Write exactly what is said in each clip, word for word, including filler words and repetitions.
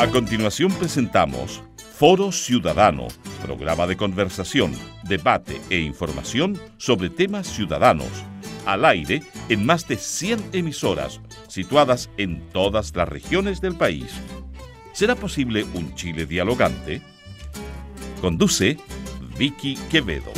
A continuación presentamos Foro Ciudadano, programa de conversación, debate e información sobre temas ciudadanos, al aire en más de cien emisoras, situadas en todas las regiones del país. ¿Será posible un Chile dialogante? Conduce Vicky Quevedo.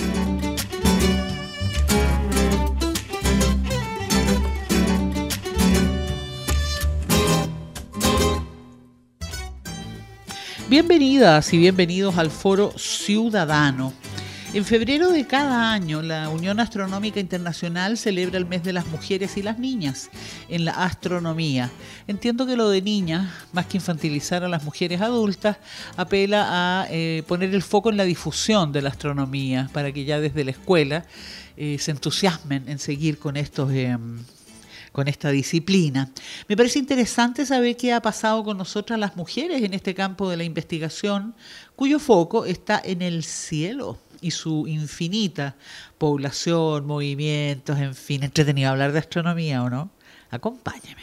Bienvenidas y bienvenidos al Foro Ciudadano. En febrero de cada año, la Unión Astronómica Internacional celebra el mes de las mujeres y las niñas en la astronomía. Entiendo que lo de niñas, más que infantilizar a las mujeres adultas, apela a eh, poner el foco en la difusión de la astronomía, para que ya desde la escuela eh, se entusiasmen en seguir con estos... Eh, con esta disciplina. Me parece interesante saber qué ha pasado con nosotras las mujeres en este campo de la investigación, cuyo foco está en el cielo y su infinita población, movimientos, en fin, entretenido hablar de astronomía, ¿o no? Acompáñeme.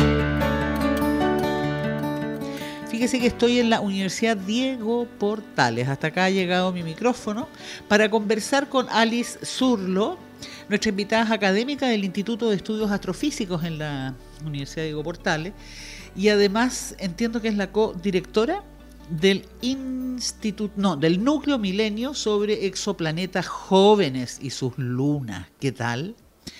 Fíjese que estoy en la Universidad Diego Portales. Hasta acá ha llegado mi micrófono para conversar con Alice Zurlo, nuestra invitada académica del Instituto de Estudios Astrofísicos en la Universidad Diego Portales, y además entiendo que es la codirectora del Instituto, no, del Núcleo Milenio sobre exoplanetas jóvenes y sus lunas. ¿Qué tal?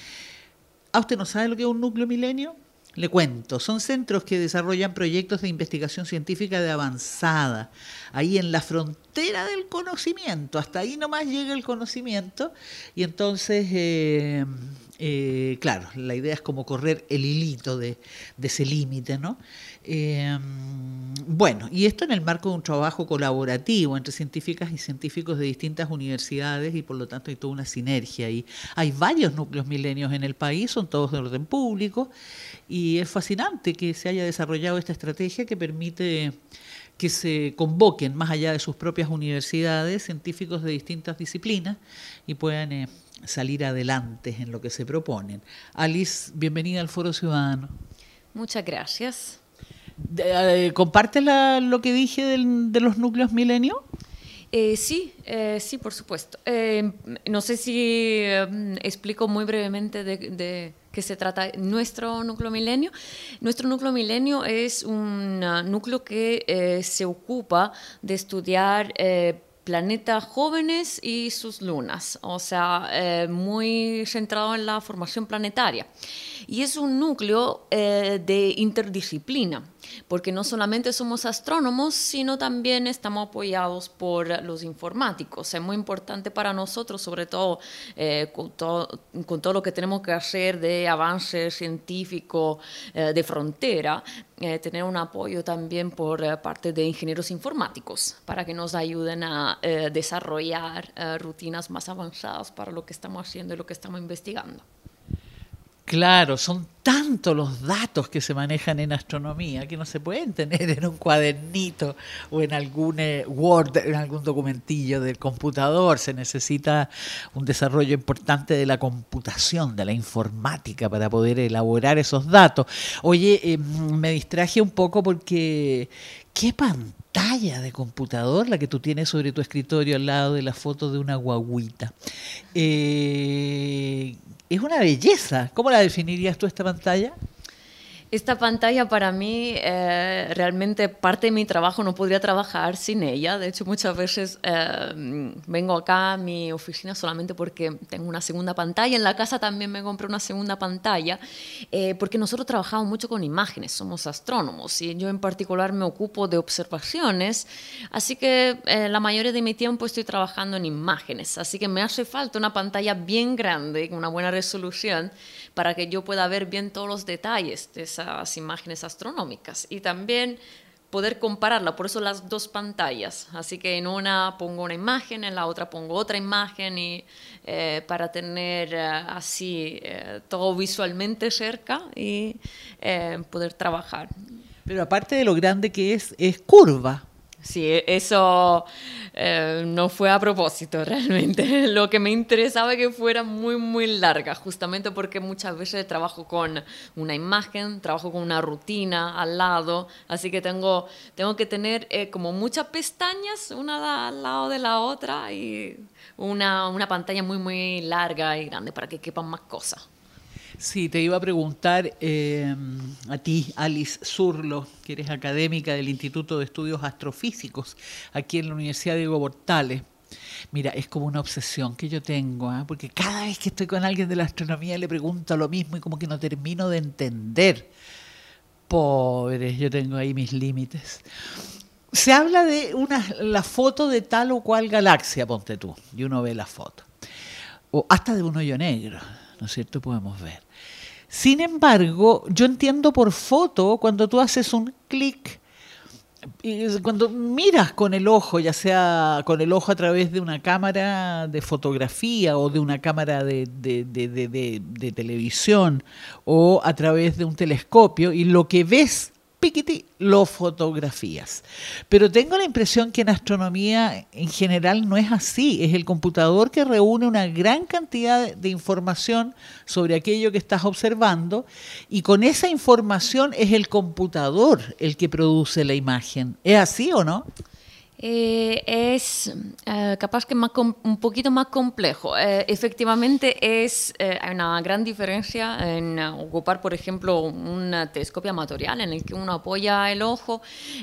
¿A usted no sabe lo que es un núcleo milenio? Le cuento, son centros que desarrollan proyectos de investigación científica de avanzada, ahí en la frontera del conocimiento, hasta ahí nomás llega el conocimiento, y entonces, eh, eh, claro, la idea es como correr el hilito de, de ese límite, ¿no? Eh, bueno, y esto en el marco de un trabajo colaborativo entre científicas y científicos de distintas universidades, y por lo tanto hay toda una sinergia ahí. Hay varios núcleos milenios en el país, son todos de orden público, y es fascinante que se haya desarrollado esta estrategia que permite que se convoquen, más allá de sus propias universidades, científicos de distintas disciplinas y puedan eh, salir adelante en lo que se proponen. Alice, bienvenida al Foro Ciudadano. Muchas gracias. Eh, ¿Comparte la, lo que dije del, de los núcleos milenios? Eh, sí, eh, sí, por supuesto. Eh, no sé si eh, explico muy brevemente de, de qué se trata nuestro núcleo milenio. Nuestro núcleo milenio es un uh, núcleo que eh, se ocupa de estudiar eh, planetas jóvenes y sus lunas, o sea, eh, muy centrado en la formación planetaria. Y es un núcleo eh, de interdisciplina, porque no solamente somos astrónomos, sino también estamos apoyados por los informáticos. Es muy importante para nosotros, sobre todo, eh, con, todo con todo lo que tenemos que hacer de avance científico eh, de frontera, eh, tener un apoyo también por eh, parte de ingenieros informáticos para que nos ayuden a eh, desarrollar eh, rutinas más avanzadas para lo que estamos haciendo y lo que estamos investigando. Claro, son tantos los datos que se manejan en astronomía que no se pueden tener en un cuadernito o en algún eh, Word, en algún documentillo del computador. Se necesita un desarrollo importante de la computación, de la informática, para poder elaborar esos datos. Oye, eh, me distraje un poco porque qué pantalla de computador la que tú tienes sobre tu escritorio al lado de la foto de una guagüita. Eh... Es una belleza. ¿Cómo la definirías tú esta pantalla? Esta pantalla para mí, eh, realmente parte de mi trabajo, no podría trabajar sin ella. De hecho, muchas veces eh, vengo acá a mi oficina solamente porque tengo una segunda pantalla. En la casa también me compré una segunda pantalla, eh, porque nosotros trabajamos mucho con imágenes, somos astrónomos y yo en particular me ocupo de observaciones, así que eh, la mayoría de mi tiempo estoy trabajando en imágenes, así que me hace falta una pantalla bien grande, con una buena resolución, para que yo pueda ver bien todos los detalles de esas imágenes astronómicas y también poder compararla, por eso las dos pantallas. Así que en una pongo una imagen, en la otra pongo otra imagen y eh, para tener eh, así eh, todo visualmente cerca y eh, poder trabajar. Pero aparte de lo grande que es, es curva. Sí, eso eh, no fue a propósito realmente. Lo que me interesaba es que fuera muy, muy larga, justamente porque muchas veces trabajo con una imagen, trabajo con una rutina al lado, así que tengo, tengo que tener eh, como muchas pestañas, una al lado de la otra, y una, una pantalla muy, muy larga y grande para que quepan más cosas. Sí, te iba a preguntar eh, a ti, Alice Zurlo, que eres académica del Instituto de Estudios Astrofísicos aquí en la Universidad Diego Portales. Mira, es como una obsesión que yo tengo, ¿eh? Porque cada vez que estoy con alguien de la astronomía le pregunto lo mismo y como que no termino de entender. Pobre, yo tengo ahí mis límites. Se habla de una, la foto de tal o cual galaxia, ponte tú, y uno ve la foto. O hasta de un hoyo negro, ¿no es cierto? Podemos ver. Sin embargo, yo entiendo por foto cuando tú haces un clic, cuando miras con el ojo, ya sea con el ojo a través de una cámara de fotografía o de una cámara de, de, de, de, de, de televisión o a través de un telescopio, y lo que ves, piquiti, lo fotografías. Pero tengo la impresión que en astronomía en general no es así. Es el computador que reúne una gran cantidad de, de información sobre aquello que estás observando, y con esa información es el computador el que produce la imagen. ¿Es así o no? Eh, es eh, capaz que más un poquito más complejo. Eh, efectivamente, es, eh, hay una gran diferencia en uh, ocupar, por ejemplo, un telescopio amatorial en el que uno apoya el ojo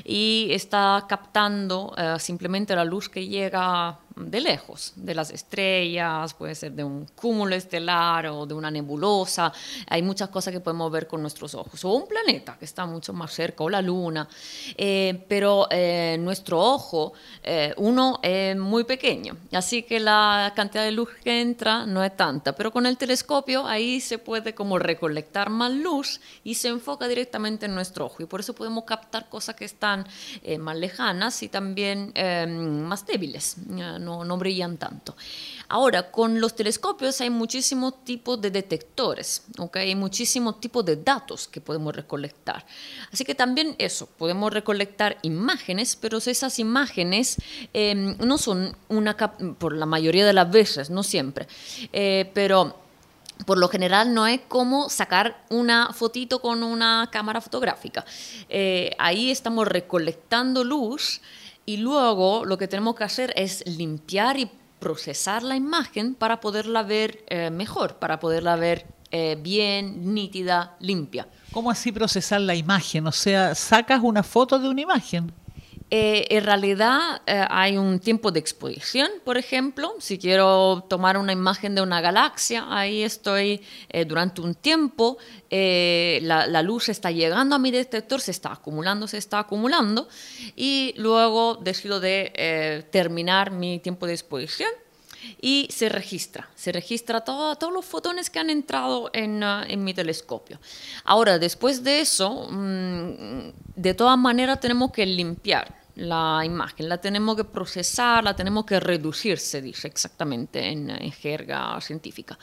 y está captando uh, simplemente la luz que llega de lejos, de las estrellas, puede ser de un cúmulo estelar o de una nebulosa. Hay muchas cosas que podemos ver con nuestros ojos, o un planeta que está mucho más cerca, o la luna, eh, pero eh, nuestro ojo, eh, uno es muy pequeño, así que la cantidad de luz que entra no es tanta, pero con el telescopio ahí se puede como recolectar más luz y se enfoca directamente en nuestro ojo, y por eso podemos captar cosas que están eh, más lejanas y también eh, más débiles. No, no brillan tanto. Ahora, con los telescopios hay muchísimos tipos de detectores, ¿okay? Hay muchísimos tipos de datos que podemos recolectar. Así que también eso, podemos recolectar imágenes, pero esas imágenes eh, no son una, por la mayoría de las veces, no siempre, eh, pero por lo general no es como sacar una fotito con una cámara fotográfica. Eh, ahí estamos recolectando luz, y luego lo que tenemos que hacer es limpiar y procesar la imagen para poderla ver eh, mejor, para poderla ver eh, bien, nítida, limpia. ¿Cómo así procesar la imagen? O sea, sacas una foto de una imagen. Eh, en realidad eh, hay un tiempo de exposición, por ejemplo. Si quiero tomar una imagen de una galaxia, ahí estoy eh, durante un tiempo, eh, la, la luz está llegando a mi detector, se está acumulando, se está acumulando, y luego decido de eh, terminar mi tiempo de exposición y se registra, se registra todo, todos los fotones que han entrado en, uh, en mi telescopio. Ahora, después de eso, mmm, de todas maneras tenemos que limpiar la imagen, la tenemos que procesar, la tenemos que reducir, se dice exactamente en, en jerga científica.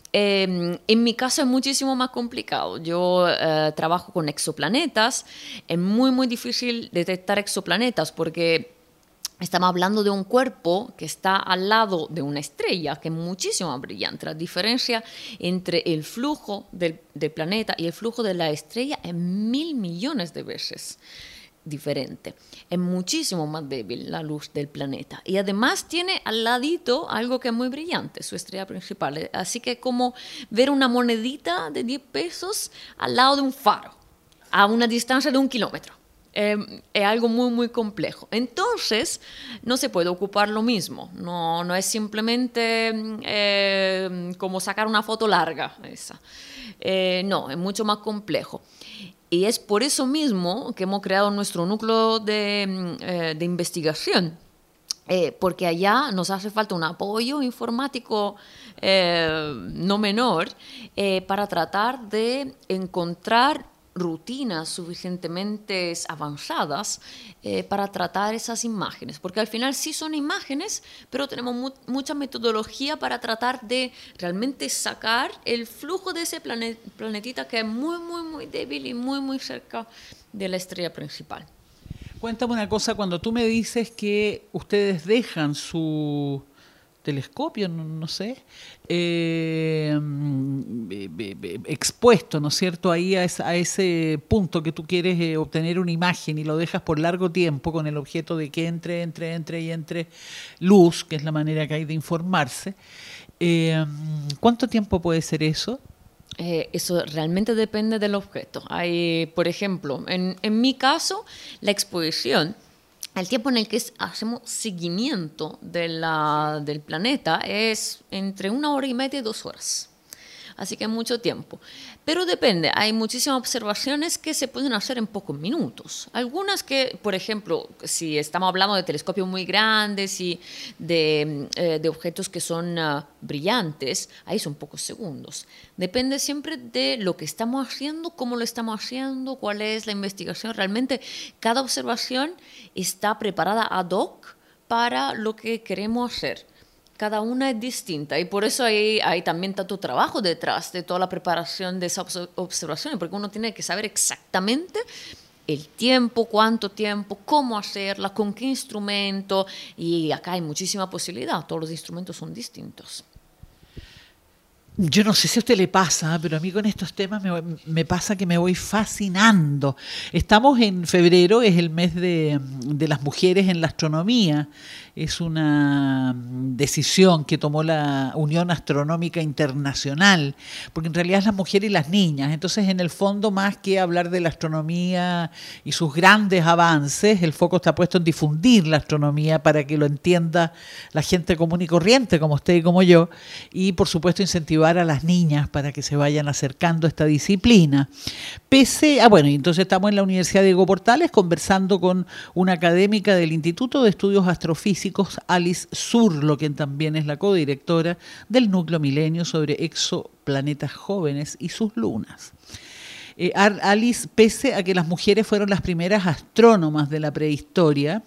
Eh, en mi caso es muchísimo más complicado. Yo eh, trabajo con exoplanetas, es muy, muy difícil detectar exoplanetas porque estamos hablando de un cuerpo que está al lado de una estrella, que es muchísimo más brillante. La diferencia entre el flujo del, del planeta y el flujo de la estrella es mil millones de veces diferente. Es muchísimo más débil la luz del planeta. Y además tiene al ladito algo que es muy brillante, su estrella principal. Así que es como ver una monedita de diez pesos al lado de un faro, a una distancia de un kilómetro. Eh, es algo muy, muy complejo. Entonces, no se puede ocupar lo mismo. No, no es simplemente eh, como sacar una foto larga. Esa. Eh, no, es mucho más complejo. Y es por eso mismo que hemos creado nuestro núcleo de, eh, de investigación. Eh, porque allá nos hace falta un apoyo informático eh, no menor eh, para tratar de encontrar rutinas suficientemente avanzadas eh, para tratar esas imágenes, porque al final sí son imágenes, pero tenemos mu mucha metodología para tratar de realmente sacar el flujo de ese planet planetita que es muy, muy, muy débil y muy, muy cerca de la estrella principal. Cuéntame una cosa, cuando tú me dices que ustedes dejan su telescopio, no, no sé, eh, expuesto, ¿no es cierto?, ahí a, esa, a ese punto que tú quieres eh, obtener una imagen y lo dejas por largo tiempo con el objeto de que entre, entre, entre y entre luz, que es la manera que hay de informarse. Eh, ¿Cuánto tiempo puede ser eso? Eh, eso realmente depende del objeto. Hay, por ejemplo, en, en mi caso, la exposición, el tiempo en el que hacemos seguimiento de la, del planeta es entre una hora y media y dos horas. Así que mucho tiempo. Pero depende, hay muchísimas observaciones que se pueden hacer en pocos minutos. Algunas que, por ejemplo, si estamos hablando de telescopios muy grandes y de, eh, de objetos que son uh, brillantes, ahí son pocos segundos. Depende siempre de lo que estamos haciendo, cómo lo estamos haciendo, cuál es la investigación. Realmente cada observación está preparada ad hoc para lo que queremos hacer. Cada una es distinta y por eso hay, hay también tanto trabajo detrás de toda la preparación de esas observaciones, porque uno tiene que saber exactamente el tiempo, cuánto tiempo, cómo hacerla, con qué instrumento, y acá hay muchísima posibilidad, todos los instrumentos son distintos. Yo no sé si a usted le pasa, pero a mí con estos temas me, me pasa que me voy fascinando. Estamos en febrero, es el mes de, de las mujeres en la astronomía. Es una decisión que tomó la Unión Astronómica Internacional, porque en realidad es las mujeres y las niñas. Entonces, en el fondo, más que hablar de la astronomía y sus grandes avances, el foco está puesto en difundir la astronomía para que lo entienda la gente común y corriente, como usted y como yo, y por supuesto incentivar a las niñas para que se vayan acercando a esta disciplina. Pese a, bueno, y entonces estamos en la Universidad Diego Portales conversando con una académica del Instituto de Estudios Astrofísicos, Alice Zurlo, quien también es la codirectora del Núcleo Milenio sobre exoplanetas jóvenes y sus lunas. Eh, Alice, pese a que las mujeres fueron las primeras astrónomas de la prehistoria,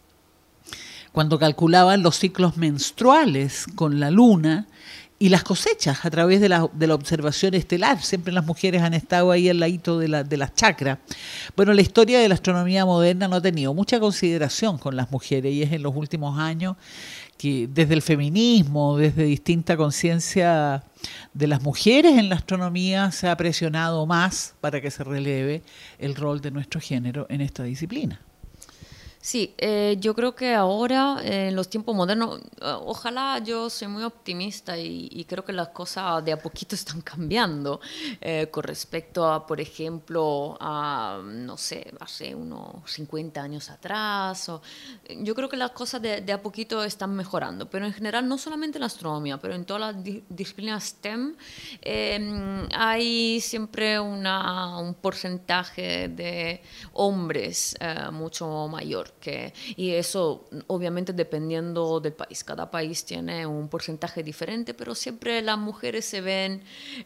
cuando calculaban los ciclos menstruales con la luna y las cosechas a través de la, de la observación estelar. Siempre las mujeres han estado ahí al ladito de, la, de las chakras. Bueno, la historia de la astronomía moderna no ha tenido mucha consideración con las mujeres y es en los últimos años que desde el feminismo, desde distinta conciencia de las mujeres en la astronomía se ha presionado más para que se releve el rol de nuestro género en esta disciplina. Sí, eh, yo creo que ahora, eh, en los tiempos modernos, eh, ojalá, yo soy muy optimista y, y creo que las cosas de a poquito están cambiando eh, con respecto a, por ejemplo, a, no sé, hace unos cincuenta años atrás. O, yo creo que las cosas de, de a poquito están mejorando, pero en general, no solamente en la astronomía, pero en todas las di- disciplinas STEM, eh, hay siempre una, un porcentaje de hombres eh, mucho mayor. Que, y eso obviamente dependiendo del país, cada país tiene un porcentaje diferente, pero siempre las mujeres se ven,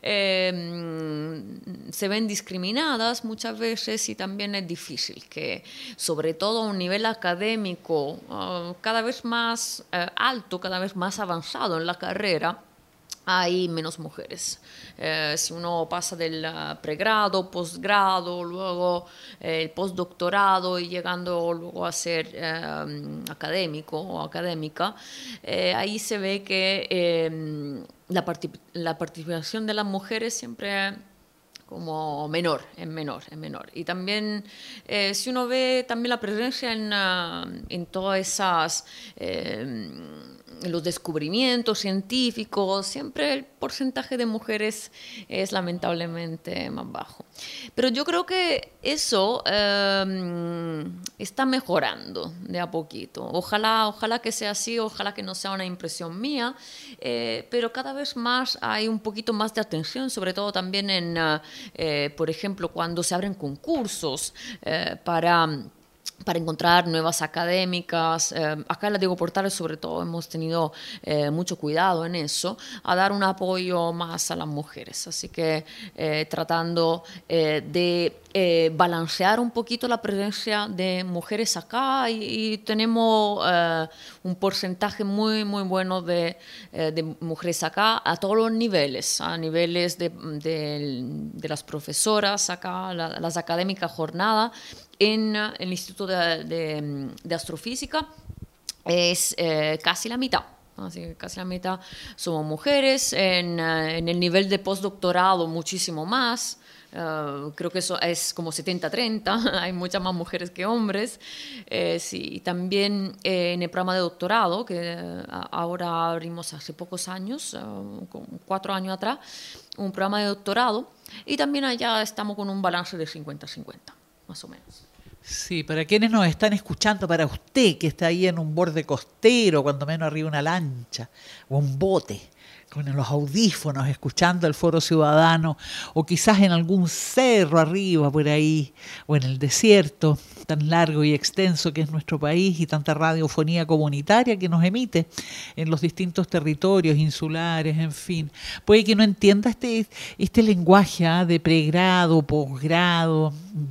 eh, se ven discriminadas muchas veces y también es difícil que, sobre todo a un nivel académico uh, cada vez más uh, alto, cada vez más avanzado en la carrera, hay menos mujeres. Eh, si uno pasa del uh, pregrado, posgrado, luego eh, el postdoctorado y llegando luego a ser eh, académico o académica, eh, ahí se ve que eh, la, partic- la participación de las mujeres siempre como menor, en menor, en menor. Y también, eh, si uno ve también la presencia en, uh, en todas esas... Eh, los descubrimientos científicos, siempre el porcentaje de mujeres es lamentablemente más bajo. Pero yo creo que eso eh, está mejorando de a poquito. Ojalá, ojalá que sea así, ojalá que no sea una impresión mía, eh, pero cada vez más hay un poquito más de atención, sobre todo también en, eh, por ejemplo, cuando se abren concursos eh, para... para encontrar nuevas académicas. Eh, acá en la Diego Portales, sobre todo, hemos tenido eh, mucho cuidado en eso, a dar un apoyo más a las mujeres. Así que eh, tratando eh, de eh, balancear un poquito la presencia de mujeres acá y, y tenemos eh, un porcentaje muy, muy bueno de, eh, de mujeres acá a todos los niveles, a niveles de, de, de las profesoras acá, la, las académicas jornada, en el Instituto de, de, de Astrofísica es eh, casi la mitad. Así que casi la mitad somos mujeres. En, en el nivel de postdoctorado muchísimo más. Uh, creo que eso es como setenta treinta, hay muchas más mujeres que hombres. Eh, sí, también eh, en el programa de doctorado, que uh, ahora abrimos hace pocos años, uh, cuatro años atrás, un programa de doctorado, y también allá estamos con un balance de cincuenta cincuenta, más o menos. Sí, para quienes nos están escuchando, para usted que está ahí en un borde costero, cuando menos arriba una lancha o un bote, con los audífonos, escuchando el Foro Ciudadano, o quizás en algún cerro arriba por ahí, o en el desierto tan largo y extenso que es nuestro país, y tanta radiofonía comunitaria que nos emite en los distintos territorios insulares, en fin. Puede que no entienda este, este lenguaje ¿eh? de pregrado, posgrado,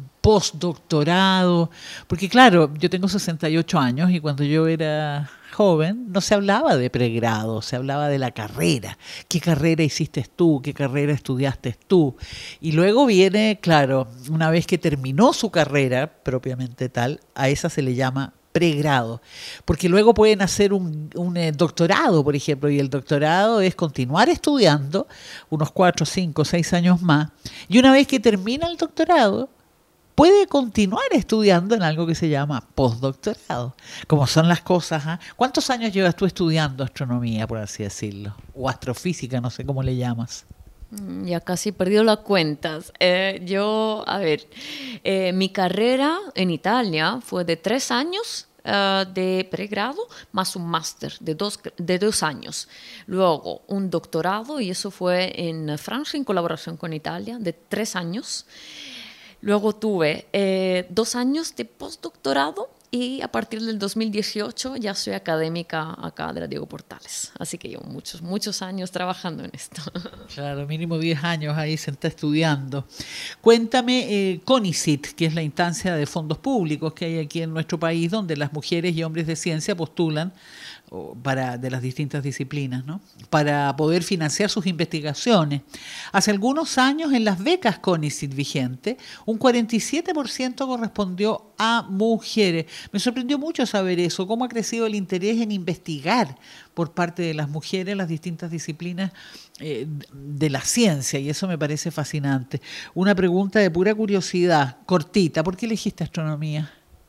postdoctorado, porque claro, yo tengo sesenta y ocho años y cuando yo era joven no se hablaba de pregrado, se hablaba de la carrera. ¿Qué carrera hiciste tú? ¿Qué carrera estudiaste tú? Y luego viene, claro, una vez que terminó su carrera propiamente tal, a esa se le llama pregrado, porque luego pueden hacer un, un eh, doctorado, por ejemplo, y el doctorado es continuar estudiando unos cuatro, cinco, seis años más, y una vez que termina el doctorado, puede continuar estudiando en algo que se llama postdoctorado. Como son las cosas. ¿eh? ¿Cuántos años llevas tú estudiando astronomía, por así decirlo? O astrofísica, no sé cómo le llamas. Ya casi he perdido las cuentas. Eh, yo, a ver, eh, mi carrera en Italia fue de tres años uh, de pregrado más un máster de dos, de dos años. Luego un doctorado, y eso fue en Francia en colaboración con Italia, de tres años. Luego tuve eh, dos años de postdoctorado y a partir del dos mil dieciocho ya soy académica acá de la Diego Portales. Así que llevo muchos, muchos años trabajando en esto. Claro, mínimo diez años ahí se está estudiando. Cuéntame, eh, CONICYT, que es la instancia de fondos públicos que hay aquí en nuestro país, donde las mujeres y hombres de ciencia postulan para de las distintas disciplinas, ¿no? Para poder financiar sus investigaciones. Hace algunos años en las becas CONICYT vigentes, un cuarenta y siete por ciento correspondió a mujeres. Me sorprendió mucho saber eso, cómo ha crecido el interés en investigar por parte de las mujeres las distintas disciplinas eh, de la ciencia, y eso me parece fascinante. Una pregunta de pura curiosidad, cortita, ¿por qué elegiste astronomía?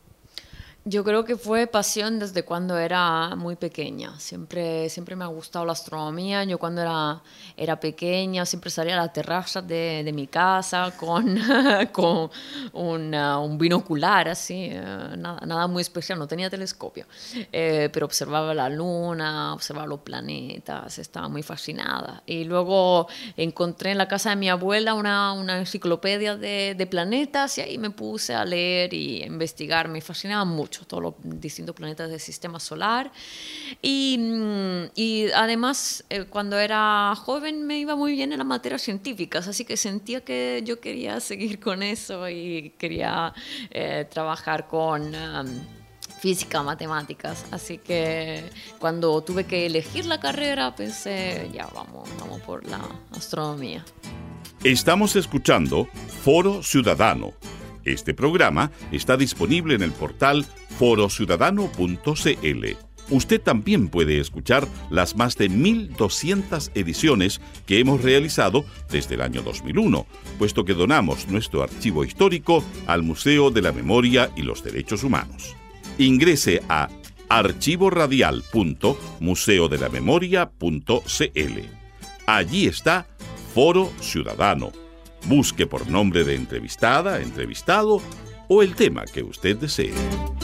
Yo creo que fue pasión desde cuando era muy pequeña. Siempre, siempre me ha gustado la astronomía. Yo cuando era, era pequeña siempre salía a la terraza de, de mi casa con, con una, un binocular, así, nada, nada muy especial, no tenía telescopio. Eh, pero observaba la luna, observaba los planetas, estaba muy fascinada. Y luego encontré en la casa de mi abuela una, una enciclopedia de, de planetas y ahí me puse a leer y a investigar. Me fascinaba mucho todos los distintos planetas del sistema solar, y, y además eh, cuando era joven me iba muy bien en las materias científicas, así que sentía que yo quería seguir con eso y quería eh, trabajar con um, física, matemáticas, así que cuando tuve que elegir la carrera pensé, ya vamos, vamos por la astronomía. Estamos escuchando Foro Ciudadano. Este programa está disponible en el portal foro ciudadano punto c l. Usted también puede escuchar las más de mil doscientas ediciones que hemos realizado desde el año dos mil uno, puesto que donamos nuestro archivo histórico al Museo de la Memoria y los Derechos Humanos. Ingrese a archivo radial punto museo de la memoria punto c l. Allí está Foro Ciudadano. Busque por nombre de entrevistada, entrevistado o el tema que usted desee.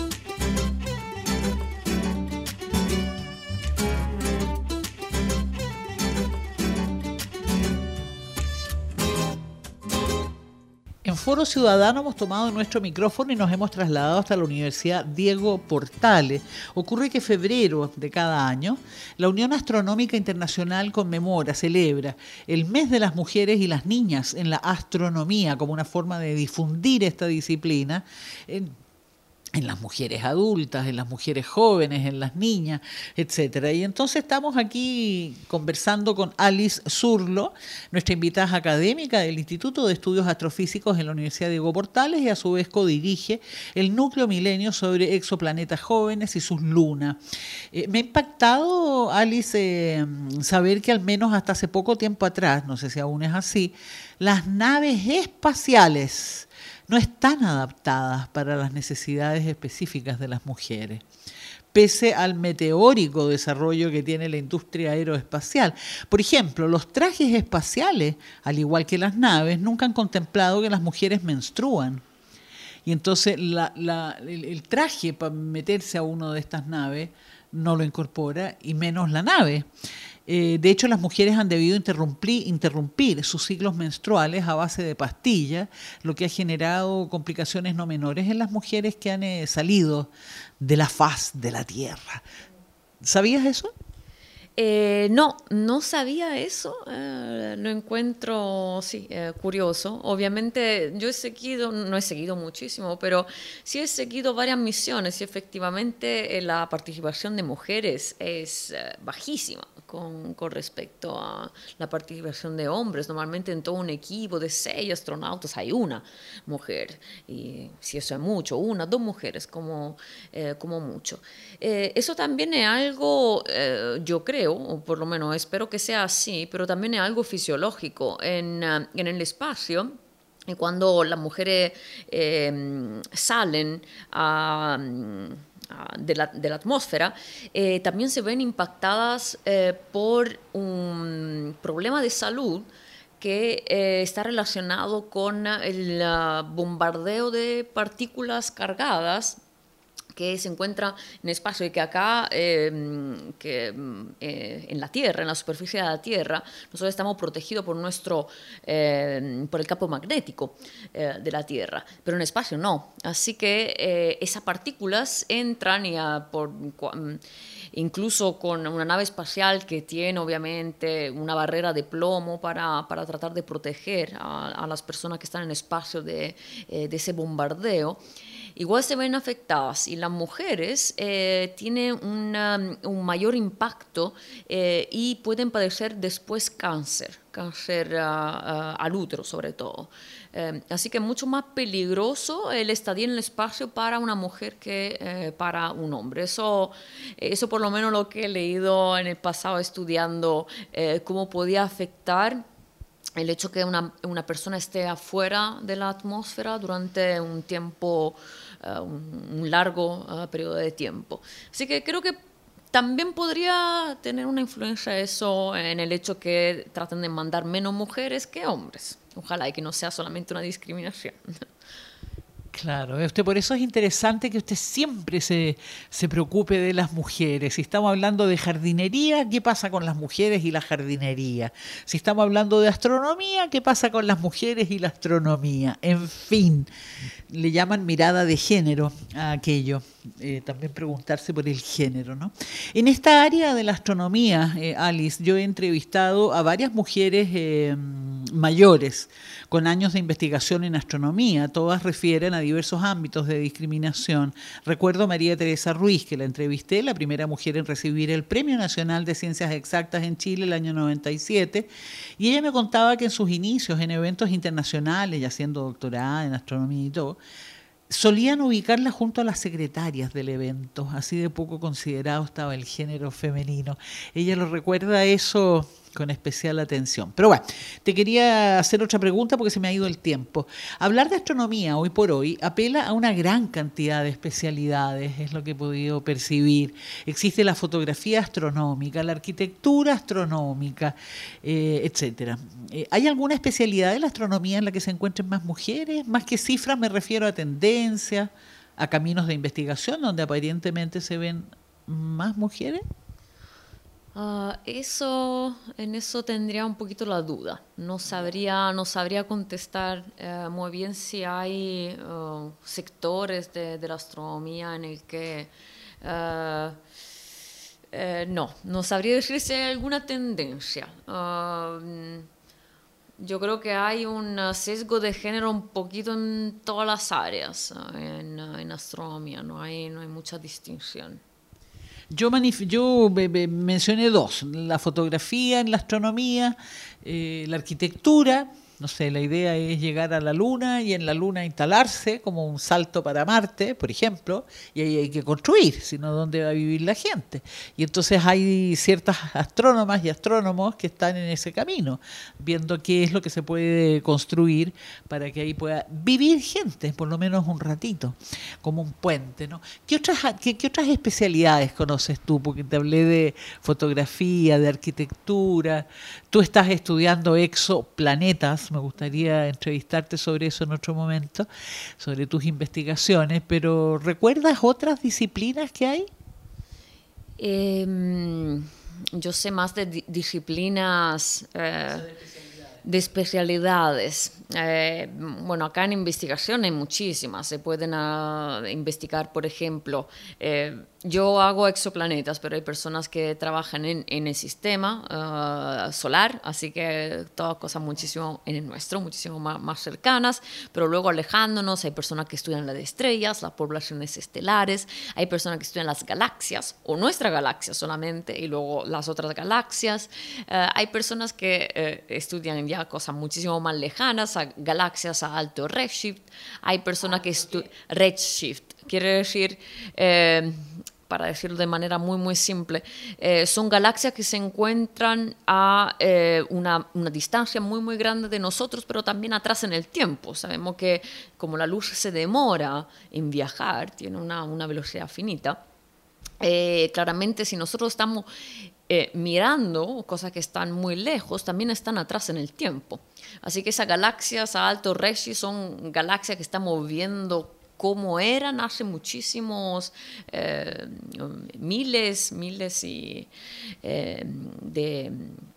En Foro Ciudadano hemos tomado nuestro micrófono y nos hemos trasladado hasta la Universidad Diego Portales. Ocurre que en febrero de cada año la Unión Astronómica Internacional conmemora, celebra el mes de las mujeres y las niñas en la astronomía como una forma de difundir esta disciplina en, en las mujeres adultas, en las mujeres jóvenes, en las niñas, etcétera. Y entonces estamos aquí conversando con Alice Zurlo, nuestra invitada académica del Instituto de Estudios Astrofísicos en la Universidad Diego Portales, y a su vez codirige el Núcleo Milenio sobre exoplanetas jóvenes y sus lunas. Eh, me ha impactado, Alice, eh, saber que al menos hasta hace poco tiempo atrás, no sé si aún es así, las naves espaciales no están adaptadas para las necesidades específicas de las mujeres, pese al meteórico desarrollo que tiene la industria aeroespacial. Por ejemplo, los trajes espaciales, al igual que las naves, nunca han contemplado que las mujeres menstruan. Y entonces la, la, el, el traje para meterse a una de estas naves no lo incorpora, y menos la nave. Eh, de hecho, las mujeres han debido interrumpir, interrumpir sus ciclos menstruales a base de pastillas, lo que ha generado complicaciones no menores en las mujeres que han eh, salido de la faz de la Tierra. ¿Sabías eso? Eh, no, no sabía eso, eh, lo encuentro, sí, eh, curioso. Obviamente yo he seguido, no he seguido muchísimo, pero sí he seguido varias misiones y efectivamente eh, la participación de mujeres es eh, bajísima con, con respecto a la participación de hombres. Normalmente en todo un equipo de seis astronautas hay una mujer, y si eso es mucho, una, dos mujeres como, eh, como mucho. Eh, eso también es algo, eh, yo creo, o por lo menos espero que sea así, pero también es algo fisiológico en, uh, en el espacio. Y cuando las mujeres eh, salen a, a, de, la, de la atmósfera, eh, también se ven impactadas eh, por un problema de salud que eh, está relacionado con el uh, bombardeo de partículas cargadas que se encuentra en espacio, y que acá, eh, que, eh, en la Tierra, en la superficie de la Tierra, nosotros estamos protegidos por, nuestro, eh, por el campo magnético eh, de la Tierra, pero en el espacio no. Así que eh, esas partículas entran y a, por, incluso con una nave espacial que tiene obviamente una barrera de plomo para, para tratar de proteger a, a las personas que están en el espacio de, eh, de ese bombardeo, igual se ven afectadas, y las mujeres eh, tienen una, un mayor impacto eh, y pueden padecer después cáncer, cáncer uh, uh, al útero sobre todo. Eh, así que es mucho más peligroso el estadía en el espacio para una mujer que eh, para un hombre. Eso, eso por lo menos lo que he leído en el pasado estudiando eh, cómo podía afectar el hecho que una, una persona esté afuera de la atmósfera durante un tiempo, uh, un, un largo uh, periodo de tiempo. Así que creo que también podría tener una influencia eso en el hecho que traten de mandar menos mujeres que hombres. Ojalá y que no sea solamente una discriminación. Claro, usted, por eso es interesante que usted siempre se, se preocupe de las mujeres. Si estamos hablando de jardinería, ¿qué pasa con las mujeres y la jardinería? Si estamos hablando de astronomía, ¿qué pasa con las mujeres y la astronomía? En fin, le llaman mirada de género a aquello. Eh, también preguntarse por el género, ¿no? En esta área de la astronomía, eh, Alice, yo he entrevistado a varias mujeres eh, mayores con años de investigación en astronomía. Todas refieren a diversos ámbitos de discriminación. Recuerdo a María Teresa Ruiz, que la entrevisté, la primera mujer en recibir el Premio Nacional de Ciencias Exactas en Chile el año noventa y siete, y ella me contaba que en sus inicios en eventos internacionales, ya siendo doctorada en astronomía y todo, solían ubicarla junto a las secretarias del evento, así de poco considerado estaba el género femenino. Ella lo recuerda eso con especial atención. Pero bueno, te quería hacer otra pregunta porque se me ha ido el tiempo. Hablar de astronomía hoy por hoy apela a una gran cantidad de especialidades, es lo que he podido percibir. Existe la fotografía astronómica, la arquitectura astronómica, eh, etcétera. Eh, ¿Hay alguna especialidad de la astronomía en la que se encuentren más mujeres? Más que cifras me refiero a tendencias, a caminos de investigación donde aparentemente se ven más mujeres. Uh, eso, en eso tendría un poquito la duda. No sabría, no sabría contestar uh, muy bien si hay uh, sectores de, de la astronomía en el que uh, uh, no, no sabría decir si hay alguna tendencia. Uh, Yo creo que hay un sesgo de género un poquito en todas las áreas en, en astronomía, no hay, no hay mucha distinción. Yo, manif- yo be- be- mencioné dos, la fotografía en la astronomía, eh, la arquitectura. No sé, la idea es llegar a la Luna y en la Luna instalarse como un salto para Marte, por ejemplo, y ahí hay que construir, sino dónde va a vivir la gente. Y entonces hay ciertas astrónomas y astrónomos que están en ese camino, viendo qué es lo que se puede construir para que ahí pueda vivir gente, por lo menos un ratito, como un puente, ¿no? ¿Qué otras, qué, qué otras especialidades conoces tú? Porque te hablé de fotografía, de arquitectura. Tú estás estudiando exoplanetas. Me gustaría entrevistarte sobre eso en otro momento, sobre tus investigaciones, pero ¿recuerdas otras disciplinas que hay? Eh, yo sé más de di- disciplinas, eh, de especialidades. Eh, bueno, acá en investigación hay muchísimas. Se pueden uh, investigar, por ejemplo, eh, yo hago exoplanetas, pero hay personas que trabajan en, en el sistema uh, solar, así que todas cosas muchísimo en el nuestro, muchísimo más, más cercanas, pero luego alejándonos hay personas que estudian las estrellas, las poblaciones estelares, hay personas que estudian las galaxias, o nuestra galaxia solamente, y luego las otras galaxias. Uh, hay personas que uh, estudian ya cosas muchísimo más lejanas, a galaxias a alto redshift. Hay personas que estudian redshift, quiere decir... Eh, para decirlo de manera muy, muy simple, eh, son galaxias que se encuentran a eh, una, una distancia muy, muy grande de nosotros, pero también atrás en el tiempo. Sabemos que como la luz se demora en viajar, tiene una, una velocidad finita, eh, claramente si nosotros estamos eh, mirando cosas que están muy lejos, también están atrás en el tiempo. Así que esas galaxias a alto redshift son galaxias que estamos viendo como eran hace muchísimos eh, miles, miles y, eh, de...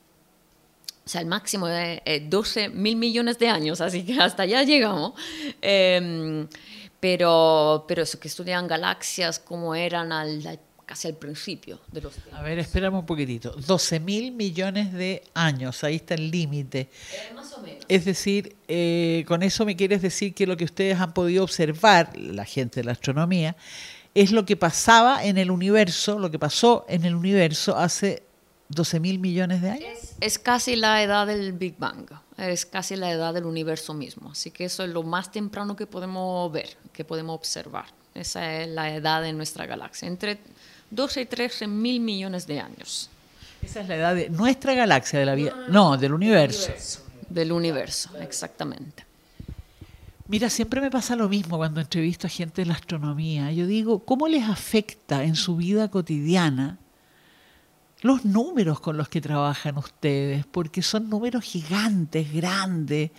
O sea, el máximo de eh, doce mil millones de años, así que hasta allá llegamos. Eh, pero, pero eso, que estudian galaxias como eran al, casi al principio de los tiempos. A ver, espérame un poquitito. doce mil millones de años, ahí está el límite. Eh, más o menos. Es decir, eh, con eso me quieres decir que lo que ustedes han podido observar, la gente de la astronomía, es lo que pasaba en el universo, lo que pasó en el universo hace doce mil millones de años. Es, es casi la edad del Big Bang, es casi la edad del universo mismo. Así que eso es lo más temprano que podemos ver, que podemos observar. Esa es la edad de nuestra galaxia, entre doce y trece mil millones de años. Esa es la edad de nuestra galaxia, de la vida, no, del universo. Del universo, exactamente. Mira, siempre me pasa lo mismo cuando entrevisto a gente de la astronomía. Yo digo, ¿cómo les afecta en su vida cotidiana los números con los que trabajan ustedes? Porque son números gigantes, grandes.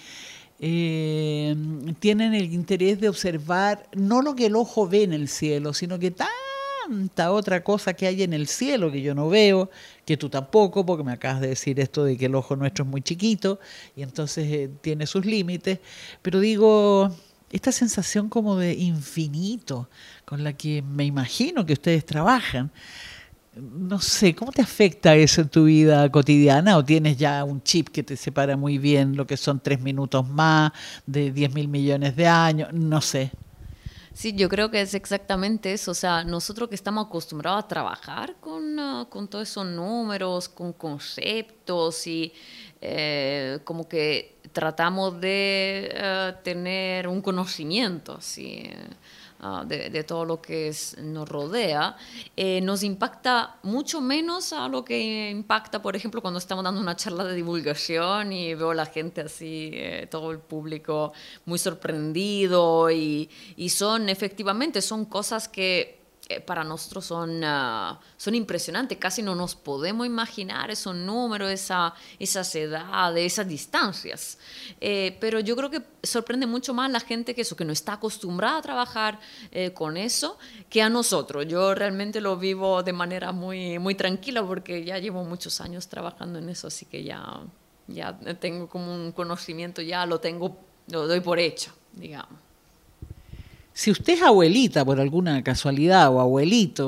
Eh, tienen el interés de observar no lo que el ojo ve en el cielo, sino que tanta otra cosa que hay en el cielo que yo no veo, que tú tampoco, porque me acabas de decir esto de que el ojo nuestro es muy chiquito y entonces eh, tiene sus límites. Pero digo, esta sensación como de infinito con la que me imagino que ustedes trabajan, no sé, ¿cómo te afecta eso en tu vida cotidiana? ¿O tienes ya un chip que te separa muy bien lo que son tres minutos más de diez mil millones de años? No sé. Sí, yo creo que es exactamente eso. O sea, nosotros que estamos acostumbrados a trabajar con, uh, con todos esos números, con conceptos y eh, como que tratamos de uh, tener un conocimiento, ¿sí? Uh, de, de todo lo que es, nos rodea, eh, nos impacta mucho menos a lo que impacta, por ejemplo, cuando estamos dando una charla de divulgación y veo a la gente así, eh, todo el público muy sorprendido y, y son, efectivamente, son cosas que eh, para nosotros son, uh, son impresionantes, casi no nos podemos imaginar esos números, esa, esas edades, esas distancias. Eh, pero yo creo que sorprende mucho más a la gente que eso, que no está acostumbrada a trabajar eh, con eso, que a nosotros. Yo realmente lo vivo de manera muy, muy tranquila porque ya llevo muchos años trabajando en eso, así que ya, ya tengo como un conocimiento, ya lo tengo, lo doy por hecho, digamos. Si usted es abuelita por alguna casualidad o abuelito,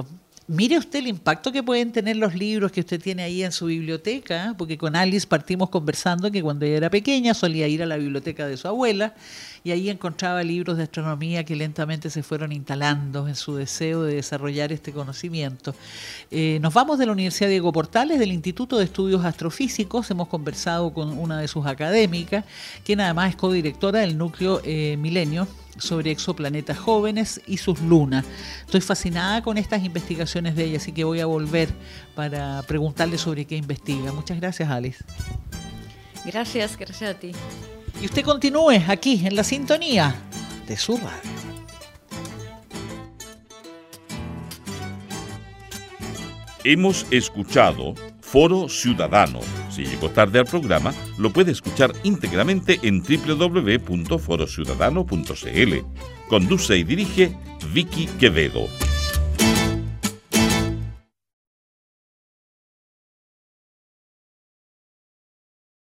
Mire usted el impacto que pueden tener los libros que usted tiene ahí en su biblioteca, porque con Alice partimos conversando que cuando ella era pequeña solía ir a la biblioteca de su abuela y ahí encontraba libros de astronomía que lentamente se fueron instalando en su deseo de desarrollar este conocimiento. Eh, nos vamos de la Universidad Diego Portales, del Instituto de Estudios Astrofísicos. Hemos conversado con una de sus académicas, quien además es codirectora del Núcleo eh, Milenio sobre exoplanetas jóvenes y sus lunas. Estoy fascinada con estas investigaciones de ella, así que voy a volver para preguntarle sobre qué investiga. Muchas gracias, Alice. Gracias, gracias a ti. Y usted continúe aquí en la sintonía de su radio. Hemos escuchado Foro Ciudadano. Si llegó tarde al programa, lo puede escuchar íntegramente en doble u doble u doble u punto foro ciudadano punto c l. Conduce y dirige Vicky Quevedo.